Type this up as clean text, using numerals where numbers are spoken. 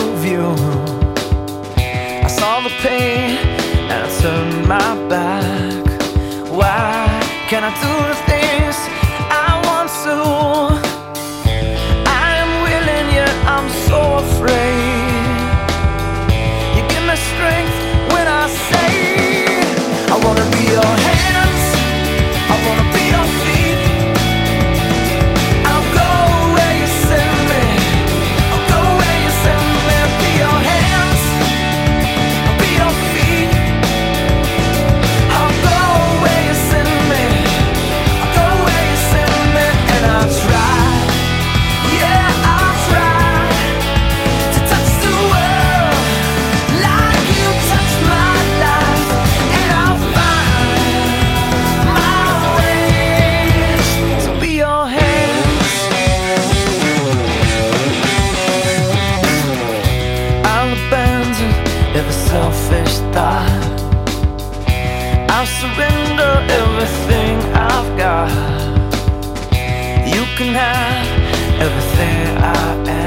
move you. I saw the pain and I turned my back. Why can't I do the things I want to? I am willing yet I'm so afraid. You give me strength when I say I wanna be your hands, I wanna be your feet. I'll go where you send me, I'll go where you send me. Be your hands, I'll be your feet. I'll go where you send me, I'll go where you send me. And I'll try, yeah, I'll try to touch the world like you touch my life. And I'll find my ways to be your hands. I'll abandon every selfish thought. I'll surrender everything I've got. You can have everything I am.